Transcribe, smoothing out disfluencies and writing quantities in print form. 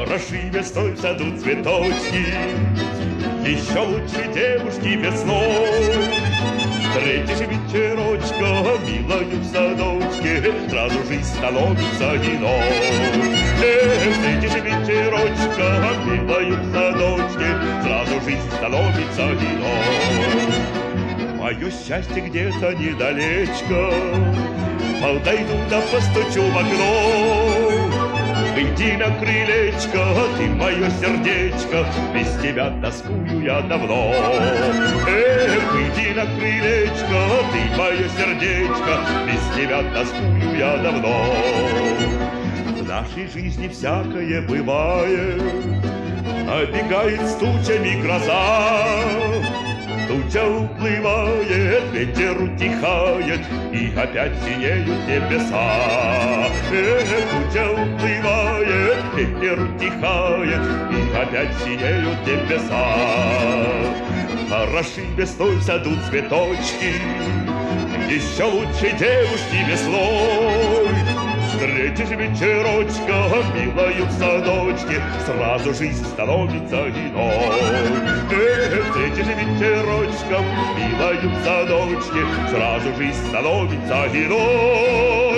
Хороши весной в саду цветочки, еще лучше девушки весной. Встретишь вечерочка, милою в садочке, сразу жизнь становится иной. Встретишь вечерочка, милою в садочке, сразу жизнь становится иной. Мое счастье где-то недалечко, подойду да постучу в окно. Выйди на крылечко, ты мое сердечко, без тебя тоскую я давно. Выйди на крылечко, ты мое сердечко, без тебя тоскую я давно. В нашей жизни всякое бывает, набегает с тучами гроза. Туча уплывает, ветер утихает, и опять синеют небеса. Туча уплывает, ветер утихает, и опять синеют небеса. Хороши весной в саду цветочки, еще лучше девушки весной. Встретишь вечерочка, милою в садочке, сразу жизнь становится иной. Встретишь вечерочка, милою в садочке, сразу жизнь становится иной.